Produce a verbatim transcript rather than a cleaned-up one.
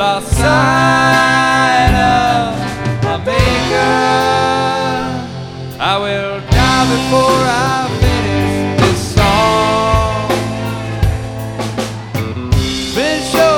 lost sight of my maker. I will die before I finish this song. Been sure